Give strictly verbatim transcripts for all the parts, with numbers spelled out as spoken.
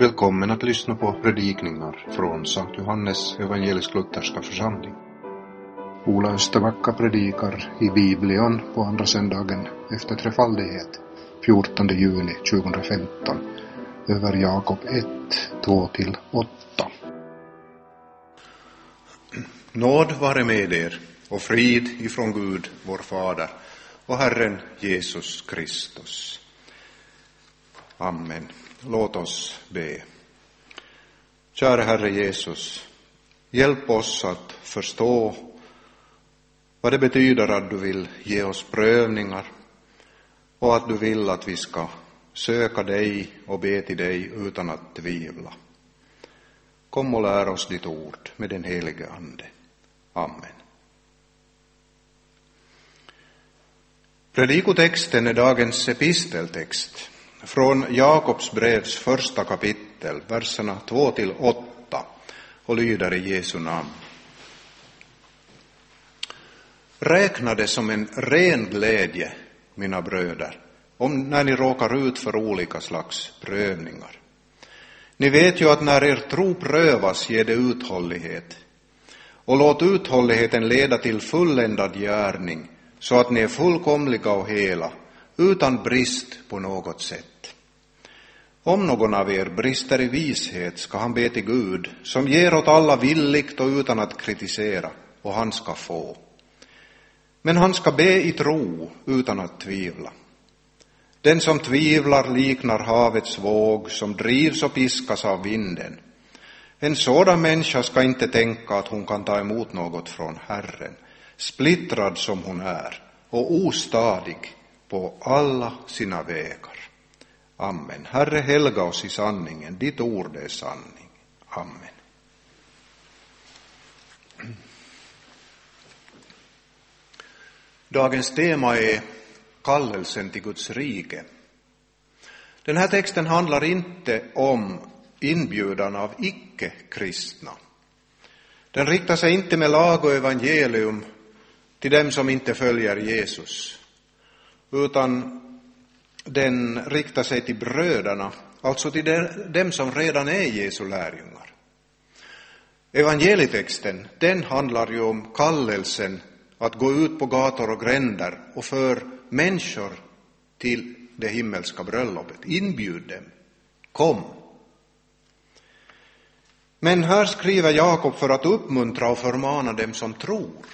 Välkommen att lyssna på predikningar från Sankt Johannes evangelisk-lutherska församling. Ola Österbacka predikar i Biblion på andra söndagen efter trefaldighet, fjortonde juni tjugohundrafemton, över Jakob ett, två till åtta. Nåd vare med er och frid ifrån Gud, vår Fader, och Herren Jesus Kristus. Amen. Låt oss be. Kära Herre Jesus, hjälp oss att förstå vad det betyder att du vill ge oss prövningar och att du vill att vi ska söka dig och be till dig utan att tvivla. Kom och lär oss ditt ord med den helige Ande. Amen. Predikotexten är dagens episteltext från Jakobs brevs första kapitel, verserna två till åtta, och lyder i Jesu namn. Räkna det som en ren glädje, mina bröder, om när ni råkar ut för olika slags prövningar. Ni vet ju att när er tro prövas ger det uthållighet. Och låt uthålligheten leda till fulländad gärning, så att ni är fullkomliga och hela, utan brist på något sätt. Om någon av er brister i vishet ska han be till Gud, som ger åt alla villigt och utan att kritisera, och han ska få. Men han ska be i tro utan att tvivla. Den som tvivlar liknar havets våg som drivs och piskas av vinden. En sådan människa ska inte tänka att hon kan ta emot något från Herren, splittrad som hon är och ostadig på alla sina vägar. Amen. Herre, helga oss i sanningen. Ditt ord är sanning. Amen. Dagens tema är kallelsen till Guds rike. Den här texten handlar inte om inbjudan av icke-kristna. Den riktar sig inte med lag och evangelium till dem som inte följer Jesus, utan den riktar sig till bröderna, alltså till dem som redan är Jesu lärjungar. Evangelietexten, den handlar ju om kallelsen att gå ut på gator och gränder och för människor till det himmelska bröllopet. Inbjud dem. Kom. Men här skriver Jakob för att uppmuntra och förmana dem som tror,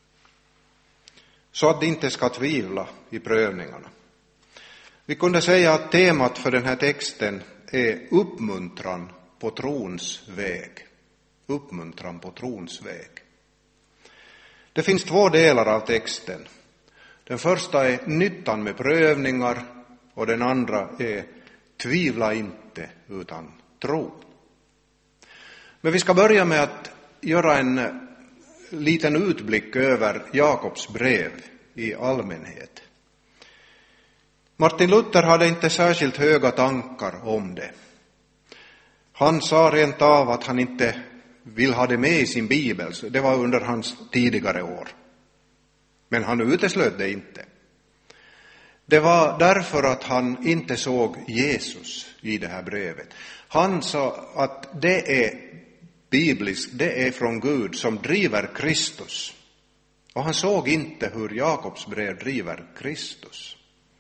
så att de inte ska tvivla i prövningarna. Vi kunde säga att temat för den här texten är uppmuntran på trons väg. Uppmuntran på trons väg. Det finns två delar av texten. Den första är nyttan med prövningar och den andra är tvivla inte utan tro. Men vi ska börja med att göra en liten utblick över Jakobs brev i allmänhet. Martin Luther hade inte särskilt höga tankar om det. Han sa rent av att han inte vill ha det med i sin bibel. Det var under hans tidigare år. Men han uteslöt det inte. Det var därför att han inte såg Jesus i det här brevet. Han sa att det är bibliskt, det är från Gud som driver Kristus. Och han såg inte hur Jakobs brev driver Kristus.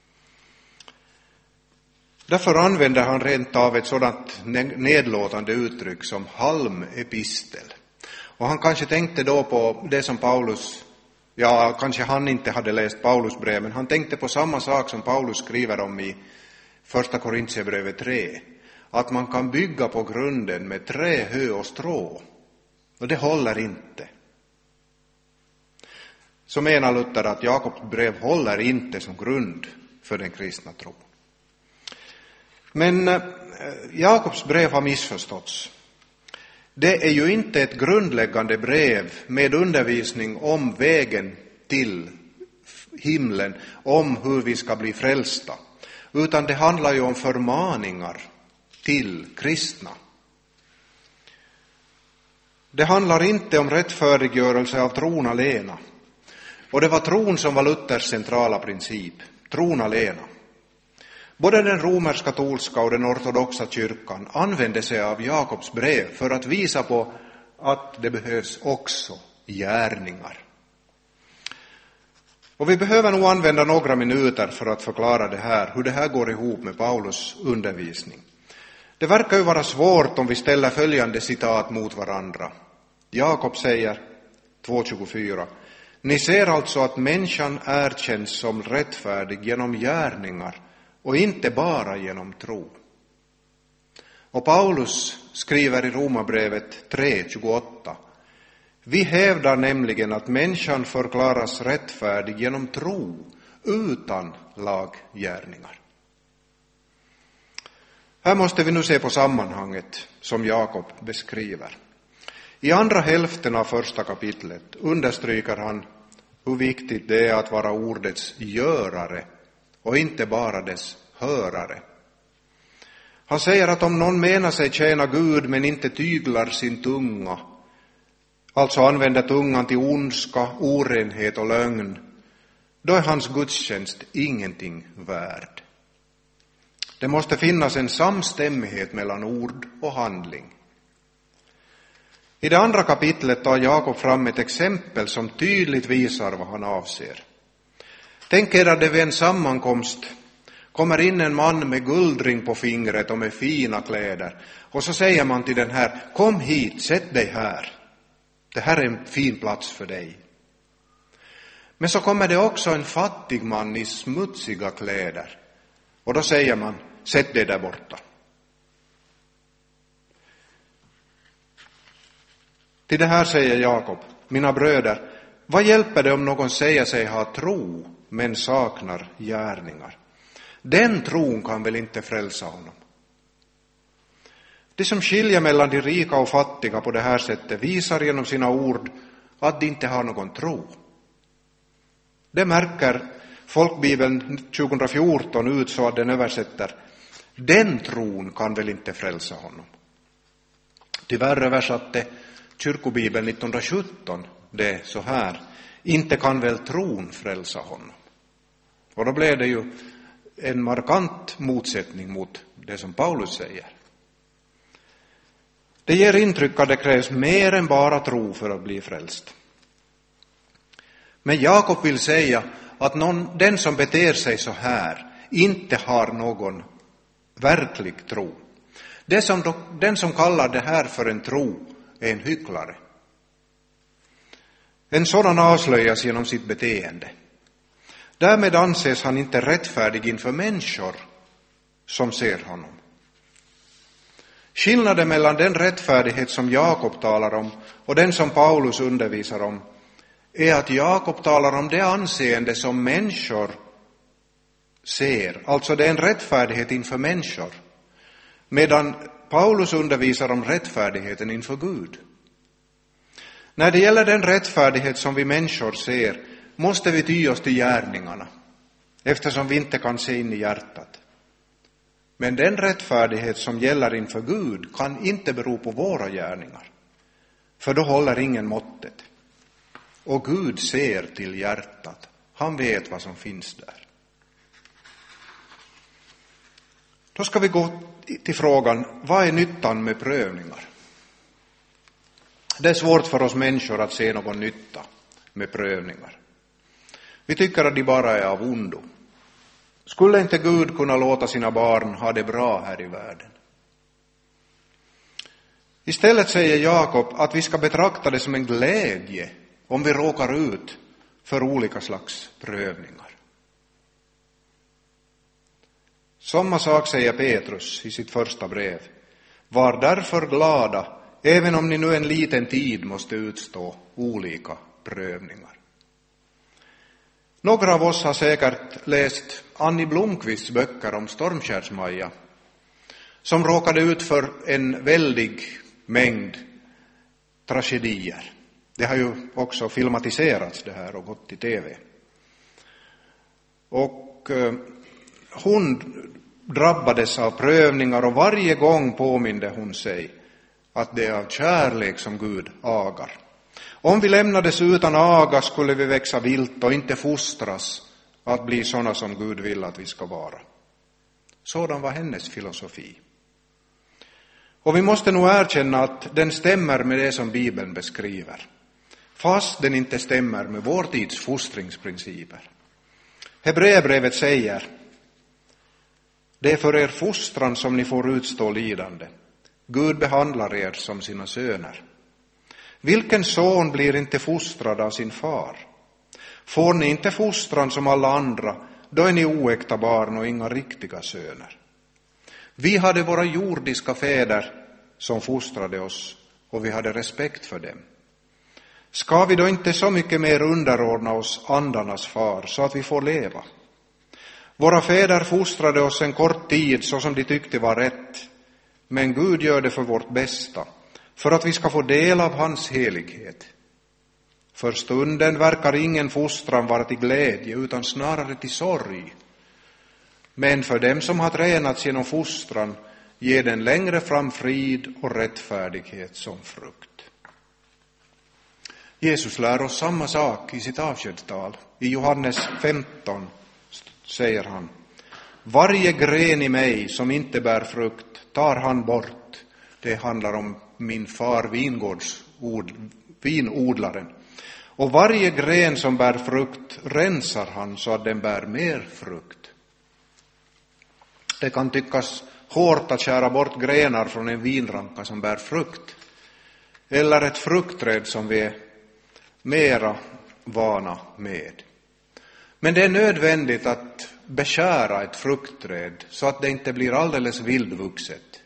Därför använder han rent av ett sådant nedlåtande uttryck som halmepistel. Och han kanske tänkte då på det som Paulus, ja kanske han inte hade läst Paulus brev, men han tänkte på samma sak som Paulus skriver om i första Korintierbrevet tre. Att man kan bygga på grunden med trä, hö och strå. Och det håller inte. Så menar Luther att Jakobs brev håller inte som grund för den kristna tron. Men äh, Jakobs brev har missförståtts. Det är ju inte ett grundläggande brev med undervisning om vägen till himlen, om hur vi ska bli frälsta. Utan det handlar ju om förmaningar till kristna. Det handlar inte om rättfärdiggörelse av tron alena. Och det var tron som var Luthers centrala princip. Tron alena. Både den romersk-katolska och den ortodoxa kyrkan använde sig av Jakobs brev för att visa på att det behövs också gärningar. Och vi behöver nog använda några minuter för att förklara det här, hur det här går ihop med Paulus undervisning. Det verkar ju vara svårt om vi ställer följande citat mot varandra. Jakob säger två tjugofyra: Ni ser alltså att människan erkänns som rättfärdig genom gärningar och inte bara genom tro. Och Paulus skriver i Romarbrevet tre tjugoåtta: Vi hävdar nämligen att människan förklaras rättfärdig genom tro utan laggärningar. Här måste vi nu se på sammanhanget som Jakob beskriver. I andra hälften av första kapitlet understryker han hur viktigt det är att vara ordets görare och inte bara dess hörare. Han säger att om någon menar sig tjäna Gud men inte tyglar sin tunga, alltså använder tungan till ondska, orenhet och lögn, då är hans gudstjänst ingenting värd. Det måste finnas en samstämmighet mellan ord och handling. I det andra kapitlet tar Jakob fram ett exempel som tydligt visar vad han avser. Tänk er att det vid en sammankomst kommer in en man med guldring på fingret och med fina kläder. Och så säger man till den här: kom hit, sätt dig här. Det här är en fin plats för dig. Men så kommer det också en fattig man i smutsiga kläder. Och då säger man: sätt dig där borta. Till det här säger Jakob: mina bröder, vad hjälper det om någon säger sig ha tro men saknar gärningar? Den tron kan väl inte frälsa honom. Det som skiljer mellan de rika och fattiga på det här sättet visar genom sina ord att de inte har någon tro. Det märker Folkbibeln tjugohundrafjorton ut så att den översätter: den tron kan väl inte frälsa honom. Tyvärr översatte Kyrkobibeln nittonhundrasjutton det så här: inte kan väl tron frälsa honom. Och då blev det ju en markant motsättning mot det som Paulus säger. Det ger intryck att det krävs mer än bara tro för att bli frälst. Men Jakob vill säga att någon, den som beter sig så här inte har någon verklig tro. Det som då, den som kallar det här för en tro är en hycklare. En sådan avslöjas genom sitt beteende. Därmed anses han inte rättfärdig inför människor som ser honom. Skillnaden mellan den rättfärdighet som Jakob talar om och den som Paulus undervisar om är att Jakob talar om det anseende som människor ser. Alltså det är en rättfärdighet inför människor. Medan Paulus undervisar om rättfärdigheten inför Gud. När det gäller den rättfärdighet som vi människor ser måste vi ty oss till gärningarna, eftersom vi inte kan se in i hjärtat. Men den rättfärdighet som gäller inför Gud kan inte bero på våra gärningar, för då håller ingen måttet. Och Gud ser till hjärtat. Han vet vad som finns där. Då ska vi gå till frågan: vad är nyttan med prövningar? Det är svårt för oss människor att se någon nytta med prövningar. Vi tycker att de bara är av ondo. Skulle inte Gud kunna låta sina barn ha det bra här i världen? Istället säger Jakob att vi ska betrakta det som en glädje om vi råkar ut för olika slags prövningar. Samma sak säger Petrus i sitt första brev: var därför glada, även om ni nu en liten tid måste utstå olika prövningar. Några av oss har säkert läst Annie Blomqvists böcker om Stormkärrsmaja, som råkade ut för en väldig mängd tragedier. Det har ju också filmatiserats det här och gått i tv. Och eh, hon drabbades av prövningar, och varje gång påminde hon sig att det är av kärlek som Gud agar. Om vi lämnades utan aga skulle vi växa vilt och inte fostras att bli sådana som Gud vill att vi ska vara. Sådan var hennes filosofi. Och vi måste nog erkänna att den stämmer med det som Bibeln beskriver, fast den inte stämmer med vår tids fostringsprinciper. Hebreerbrevet säger: det är för er fostran som ni får utstå lidande. Gud behandlar er som sina söner. Vilken son blir inte fostrad av sin far? Får ni inte fostran som alla andra, då är ni oäkta barn och inga riktiga söner. Vi hade våra jordiska fäder som fostrade oss, och vi hade respekt för dem. Ska vi då inte så mycket mer underordna oss andarnas far, så att vi får leva? Våra fäder fostrade oss en kort tid så som de tyckte var rätt, men Gud gör det för vårt bästa, för att vi ska få del av hans helighet. För stunden verkar ingen fostran vara till glädje, utan snarare till sorg. Men för dem som har tränats genom fostran ger den längre fram frid och rättfärdighet som frukt. Jesus lär oss samma sak i sitt avskedstal. I Johannes femton säger han: varje gren i mig som inte bär frukt tar han bort. Det handlar om min far vingårds vinodlaren. Och varje gren som bär frukt rensar han så att den bär mer frukt. Det kan tyckas hårt att skära bort grenar från en vinranka som bär frukt, eller ett fruktträd som vi är mera vana med. Men det är nödvändigt att beskära ett fruktträd så att det inte blir alldeles vildvuxet.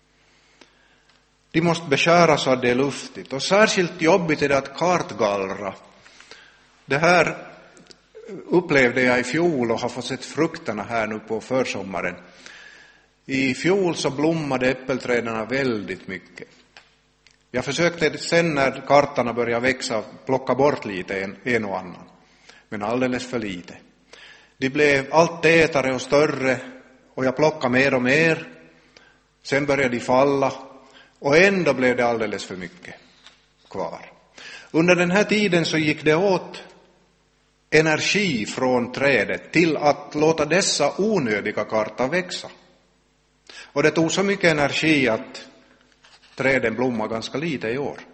De måste beskära så att det är luftigt, och särskilt jobbigt är det att kartgallra. Det här upplevde jag i fjol och har fått sett frukterna här nu på försommaren. I fjol så blommade äppelträden väldigt mycket. Jag försökte sen när kartarna började växa plocka bort lite en, en och annan, men alldeles för lite. De blev allt tätare och större, och jag plockade mer och mer. Sen började de falla, och ändå blev det alldeles för mycket kvar. Under den här tiden så gick det åt energi från trädet till att låta dessa onödiga kartor växa. Och det tog så mycket energi att träden blommar ganska lite i år.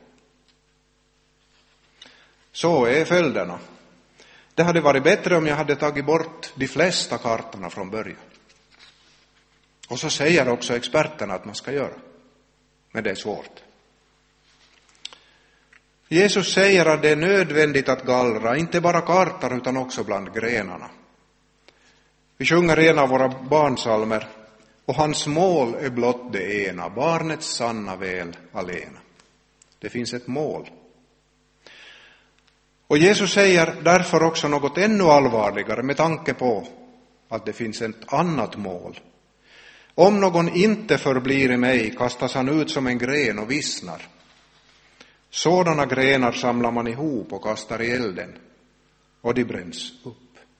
Så är följderna. Det hade varit bättre om jag hade tagit bort de flesta kartorna från början. Och så säger också experterna att man ska göra. Men det är svårt. Jesus säger att det är nödvändigt att gallra, inte bara kartor utan också bland grenarna. Vi sjunger en av våra barnsalmer: och hans mål är blott det ena, barnets sanna väl alena. Det finns ett mål. Och Jesus säger därför också något ännu allvarligare med tanke på att det finns ett annat mål. Om någon inte förblir i mig kastas han ut som en gren och vissnar. Sådana grenar samlar man ihop och kastar i elden, och de bränns upp.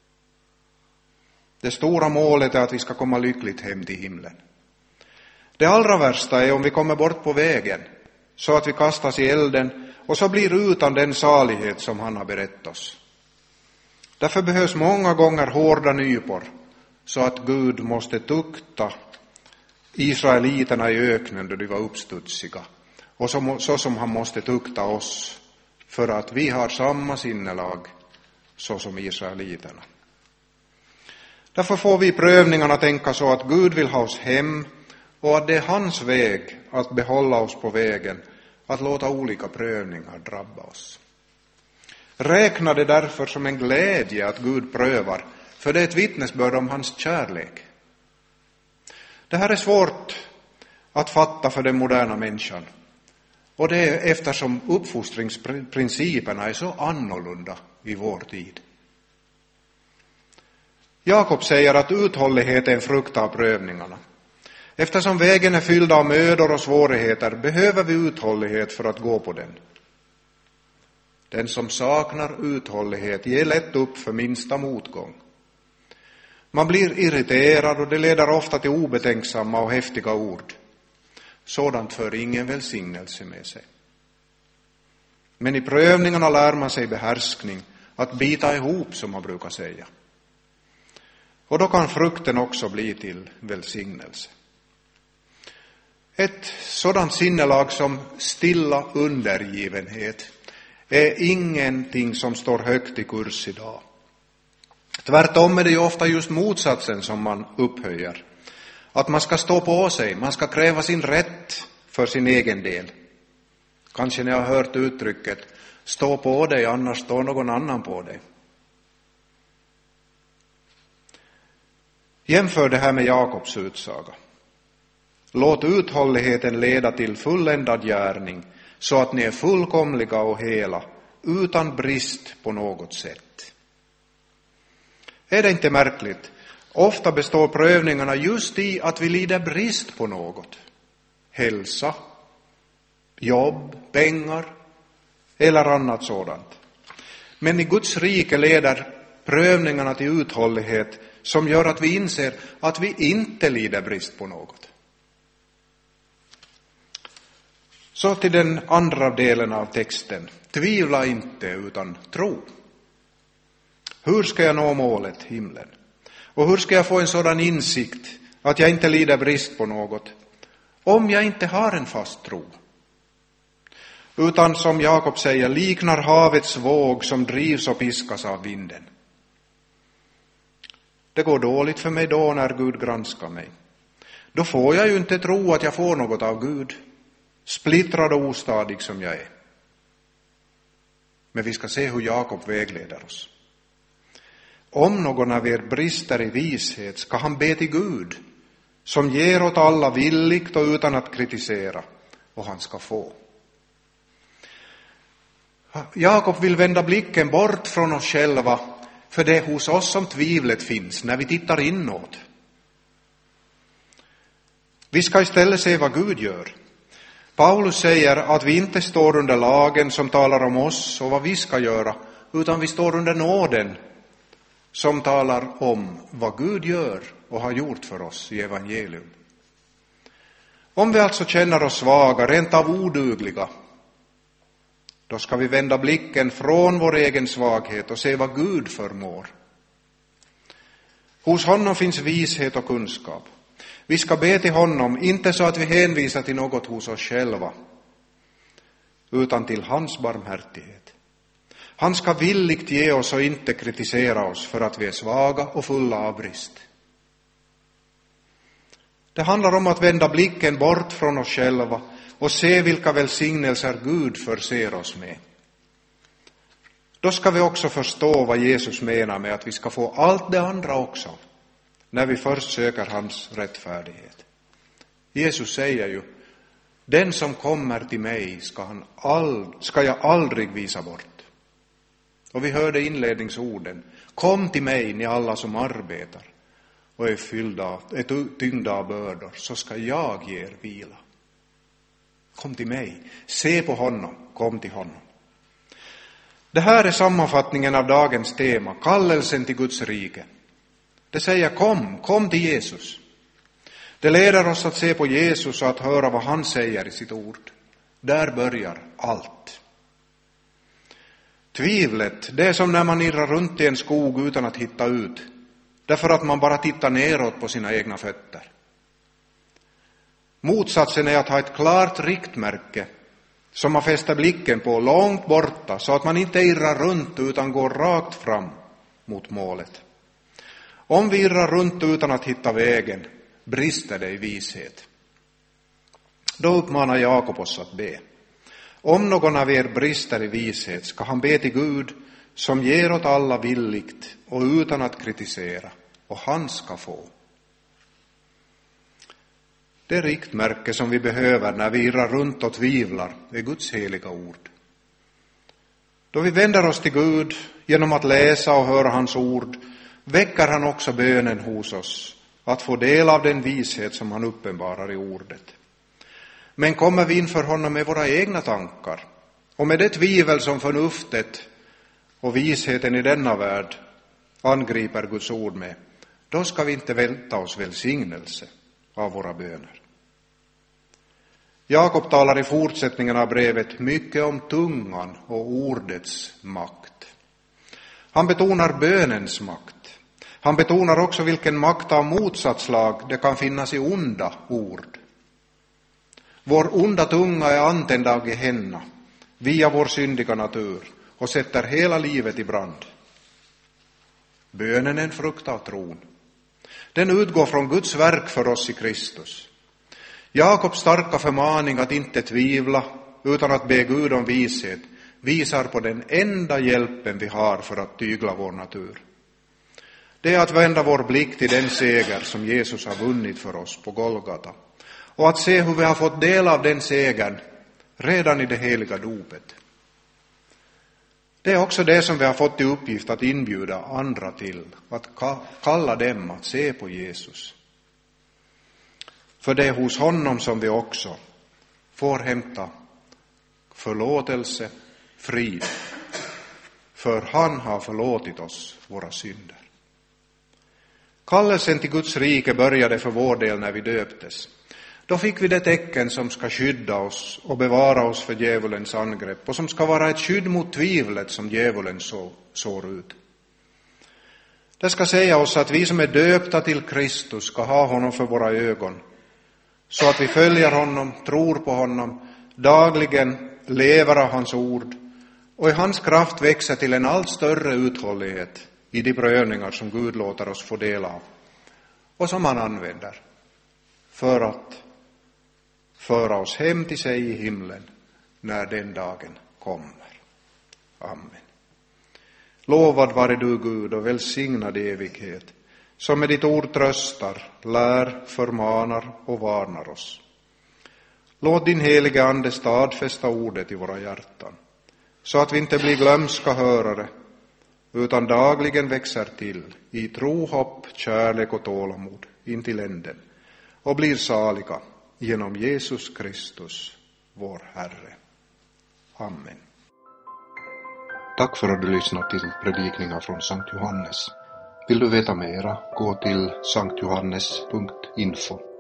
Det stora målet är att vi ska komma lyckligt hem till himlen. Det allra värsta är om vi kommer bort på vägen så att vi kastas i elden och så blir utan den salighet som han har berättat oss. Därför behövs många gånger hårda nypor så att Gud måste tukta israeliterna i öknen då de var uppstudsiga, och så, så som han måste tukta oss för att vi har samma sinnelag så som israeliterna. Därför får vi i prövningarna tänka så att Gud vill ha oss hem, och att det är hans väg att behålla oss på vägen, att låta olika prövningar drabba oss. Räkna det därför som en glädje att Gud prövar, för det är ett vittnesbörd om hans kärlek. Det här är svårt att fatta för den moderna människan, och det är eftersom uppfostringsprinciperna är så annorlunda i vår tid. Jakob säger att uthållighet är en frukt av prövningarna. Eftersom vägen är fylld av mödor och svårigheter behöver vi uthållighet för att gå på den. Den som saknar uthållighet ger lätt upp för minsta motgång. Man blir irriterad, och det leder ofta till obetänksamma och häftiga ord. Sådant för ingen välsignelse med sig. Men i prövningarna lär man sig behärskning, att bita ihop som man brukar säga. Och då kan frukten också bli till välsignelse. Ett sådant sinnelag som stilla undergivenhet är ingenting som står högt i kurs idag. Tvärtom är det ju ofta just motsatsen som man upphöjer. Att man ska stå på sig, man ska kräva sin rätt för sin egen del. Kanske ni har hört uttrycket, stå på dig annars står någon annan på dig. Jämför det här med Jakobs utsaga. Låt uthålligheten leda till fulländad gärning så att ni är fullkomliga och hela, utan brist på något sätt. Är det inte märkligt? Ofta består prövningarna just i att vi lider brist på något. Hälsa, jobb, pengar eller annat sådant. Men i Guds rike leder prövningarna till uthållighet som gör att vi inser att vi inte lider brist på något. Så till den andra delen av texten. Tvivla inte utan tro. Hur ska jag nå målet, himlen? Och hur ska jag få en sådan insikt att jag inte lider brist på något om jag inte har en fast tro? Utan som Jakob säger, liknar havets våg som drivs och piskas av vinden. Det går dåligt för mig då när Gud granskar mig. Då får jag ju inte tro att jag får något av Gud, splittrad och ostadig som jag är. Men vi ska se hur Jakob vägleder oss. Om någon av er brister i vishet ska han be till Gud, som ger åt alla villigt och utan att kritisera, och han ska få. Jakob vill vända blicken bort från oss själva, för det är hos oss som tvivlet finns när vi tittar inåt. Vi ska istället se vad Gud gör. Paulus säger att vi inte står under lagen som talar om oss och vad vi ska göra, utan vi står under nåden som talar om vad Gud gör och har gjort för oss i evangelium. Om vi alltså känner oss svaga, rent av odugliga, då ska vi vända blicken från vår egen svaghet och se vad Gud förmår. Hos honom finns vishet och kunskap. Vi ska be till honom, inte så att vi hänvisar till något hos oss själva, utan till hans barmhärtighet. Han ska villigt ge oss och inte kritisera oss för att vi är svaga och fulla av brist. Det handlar om att vända blicken bort från oss själva och se vilka välsignelser Gud förser oss med. Då ska vi också förstå vad Jesus menar med att vi ska få allt det andra också, när vi först söker hans rättfärdighet. Jesus säger ju, den som kommer till mig ska, han all, ska jag aldrig visa bort. Och vi hörde inledningsorden, kom till mig ni alla som arbetar och är, fyllda, är tyngda av bördor, så ska jag ge er vila. Kom till mig, se på honom, kom till honom. Det här är sammanfattningen av dagens tema, kallelsen till Guds rike. Det säger kom, kom till Jesus. Det leder oss att se på Jesus och att höra vad han säger i sitt ord. Där börjar allt. Tvivlet, det är som när man irrar runt i en skog utan att hitta ut, därför att man bara tittar neråt på sina egna fötter. Motsatsen är att ha ett klart riktmärke som man fäster blicken på långt borta, så att man inte irrar runt utan går rakt fram mot målet. Om vi irrar runt utan att hitta vägen, brister det i vishet. Då uppmanar Jakob oss att be. Om någon av er brister i vishet ska han be till Gud, som ger åt alla villigt och utan att kritisera, och han ska få. Det riktmärke som vi behöver när vi irrar runt och tvivlar är Guds heliga ord. Då vi vänder oss till Gud genom att läsa och höra hans ord, väcker han också bönen hos oss att få del av den vishet som han uppenbarar i ordet. Men kommer vi inför honom med våra egna tankar och med det tvivel som förnuftet och visheten i denna värld angriper Guds ord med, då ska vi inte vänta oss välsignelse av våra böner. Jakob talar i fortsättningen av brevet mycket om tungan och ordets makt. Han betonar bönens makt. Han betonar också vilken makt av motsatsslag det kan finnas i onda ord. Vår onda tunga är antänd av Gehenna via vår syndiga natur och sätter hela livet i brand. Bönen är en frukt av tron. Den utgår från Guds verk för oss i Kristus. Jakobs starka förmaning att inte tvivla utan att be Gud om vishet visar på den enda hjälpen vi har för att tygla vår natur. Det är att vända vår blick till den seger som Jesus har vunnit för oss på Golgata och att se hur vi har fått del av den segern redan i det heliga dopet. Det är också det som vi har fått i uppgift att inbjuda andra till, att kalla dem att se på Jesus. För det är hos honom som vi också får hämta förlåtelse, frid, för han har förlåtit oss våra synder. Kallelsen till Guds rike började för vår del när vi döptes. Då fick vi det tecken som ska skydda oss och bevara oss för djävulens angrepp och som ska vara ett skydd mot tvivlet som djävulen så, sår ut. Det ska säga oss att vi som är döpta till Kristus ska ha honom för våra ögon, så att vi följer honom, tror på honom, dagligen lever av hans ord och i hans kraft växer till en allt större uthållighet i de prövningar som Gud låter oss få del av och som han använder för att föra oss hem till sig i himlen när den dagen kommer. Amen. Lovad vare du, Gud, och välsignad i evighet, som med ditt ord tröstar, lär, förmanar och varnar oss. Låt din heliga ande stadfästa ordet i våra hjärtan, så att vi inte blir glömska hörare, utan dagligen växer till i tro, hopp, kärlek och tålamod intill änden, och blir saliga genom Jesus Kristus, vår Herre. Amen. Tack för att du lyssnat till predikningar från Sankt Johannes. Vill du veta mera, gå till sankt johannes punkt info.